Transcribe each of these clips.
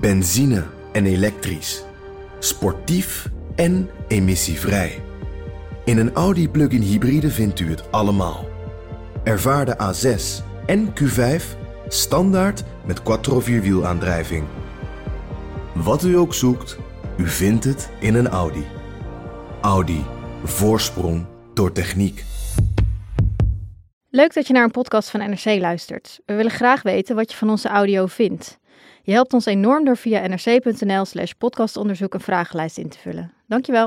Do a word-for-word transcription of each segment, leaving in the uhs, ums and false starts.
Benzine en elektrisch. Sportief en emissievrij. In een Audi plug-in hybride vindt u het allemaal. Ervaar de A zes en Q vijf standaard met quattro vierwielaandrijving. Wat u ook zoekt, u vindt het in een Audi. Audi. Voorsprong door techniek. Leuk dat je naar een podcast van N R C luistert. We willen graag weten wat je van onze audio vindt. Je helpt ons enorm door via nrc.nl slash podcastonderzoek een vragenlijst in te vullen. Dankjewel.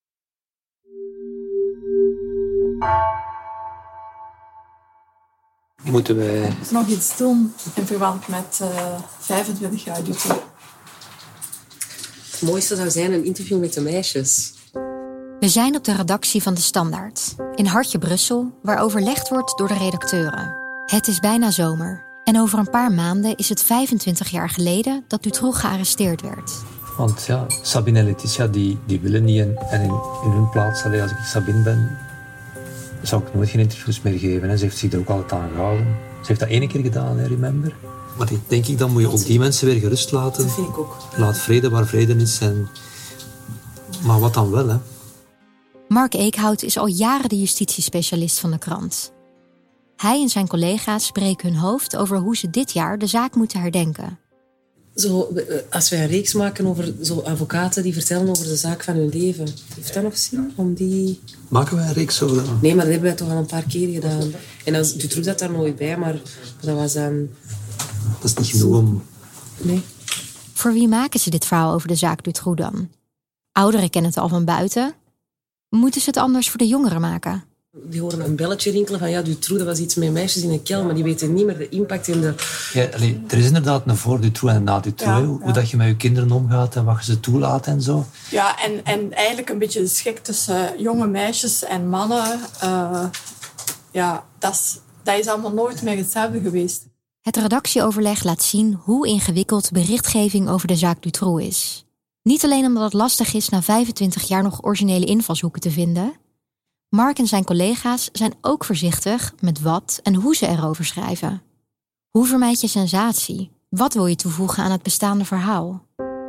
Moeten wij nog iets doen in verband met uh, vijfentwintig jaar Dutroux? Het mooiste zou zijn een interview met de meisjes. We zijn op de redactie van De Standaard, in Hartje Brussel, waar overlegd wordt door de redacteuren. Het is bijna zomer en over een paar maanden is het vijfentwintig jaar geleden dat Dutroux gearresteerd werd. Want ja, Sabine en Letitia die, die willen niet en, en in, in hun plaats, allee, als ik Sabine ben, zou ik nooit geen interviews meer geven. Hè. Ze heeft zich er ook altijd aan gehouden. Ze heeft dat één keer gedaan, hè, remember. Maar denk ik, dan moet je ook die mensen weer gerust laten. Dat vind ik ook. Laat vrede waar vrede is. En... Maar wat dan wel, hè? Mark Eekhout is al jaren de justitiespecialist van de krant. Hij en zijn collega's breken hun hoofd over hoe ze dit jaar de zaak moeten herdenken. Zo, als wij een reeks maken over zo advocaten die vertellen over de zaak van hun leven. Heeft dat nog zin? Om die... Maken wij een reeks over? Nee, maar dat hebben wij toch al een paar keer gedaan. En als, Dutroux zat daar nooit bij, maar dat was dan... Dat is niet genoeg om... Nee. Voor wie maken ze dit verhaal over de zaak Dutroux dan? Ouderen kennen het al van buiten. Moeten ze het anders voor de jongeren maken? Die horen een belletje rinkelen van ja, Dutroux, dat was iets met meisjes in een kel, maar die weten niet meer de impact in de... Ja, allee, er is inderdaad een voor Dutroux en een na Dutroux. Ja, hoe ja. dat je met je kinderen omgaat en wat je ze toelaat en zo. Ja, en, en eigenlijk een beetje de schik tussen jonge meisjes en mannen. Uh, ja, dat is, dat is allemaal nooit meer hetzelfde geweest. Het redactieoverleg laat zien hoe ingewikkeld berichtgeving over de zaak Dutroux is. Niet alleen omdat het lastig is na vijfentwintig jaar nog originele invalshoeken te vinden. Mark en zijn collega's zijn ook voorzichtig met wat en hoe ze erover schrijven. Hoe vermijd je sensatie? Wat wil je toevoegen aan het bestaande verhaal?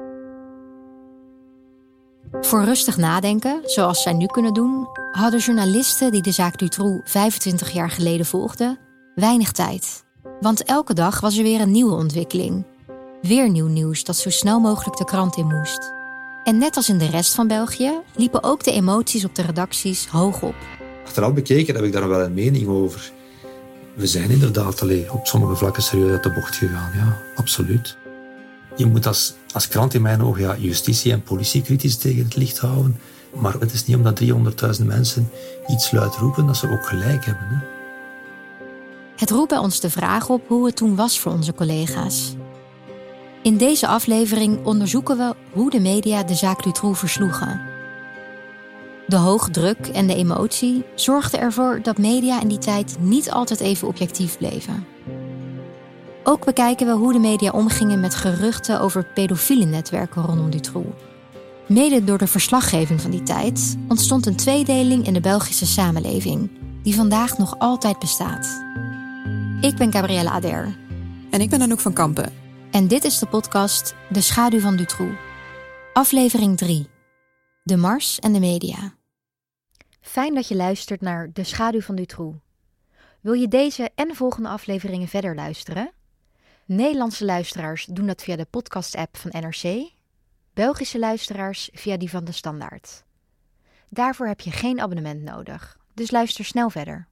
Voor rustig nadenken, zoals zij nu kunnen doen, hadden journalisten die de zaak Dutroux vijfentwintig jaar geleden volgden, weinig tijd. Want elke dag was er weer een nieuwe ontwikkeling. Weer nieuw nieuws dat zo snel mogelijk de krant in moest. En net als in de rest van België liepen ook de emoties op de redacties hoog op. Achteraf bekeken heb ik daar wel een mening over. We zijn inderdaad allee, op sommige vlakken serieus uit de bocht gegaan. Ja, absoluut. Je moet als, als krant in mijn ogen ja, justitie en politie kritisch tegen het licht houden. Maar het is niet omdat driehonderdduizend mensen iets luid roepen dat ze ook gelijk hebben. Hè? Het roept bij ons de vraag op hoe het toen was voor onze collega's. In deze aflevering onderzoeken we hoe de media de zaak Dutroux versloegen. De hoge druk en de emotie zorgden ervoor dat media in die tijd niet altijd even objectief bleven. Ook bekijken we hoe de media omgingen met geruchten over pedofiele netwerken rondom Dutroux. Mede door de verslaggeving van die tijd ontstond een tweedeling in de Belgische samenleving, die vandaag nog altijd bestaat. Ik ben Gabrielle Ader. En ik ben Anouk van Kampen. En dit is de podcast De Schaduw van Dutroux. Aflevering drie. De Mars en de media. Fijn dat je luistert naar De Schaduw van Dutroux. Wil je deze en de volgende afleveringen verder luisteren? Nederlandse luisteraars doen dat via de podcast-app van N R C. Belgische luisteraars via die van De Standaard. Daarvoor heb je geen abonnement nodig, dus luister snel verder.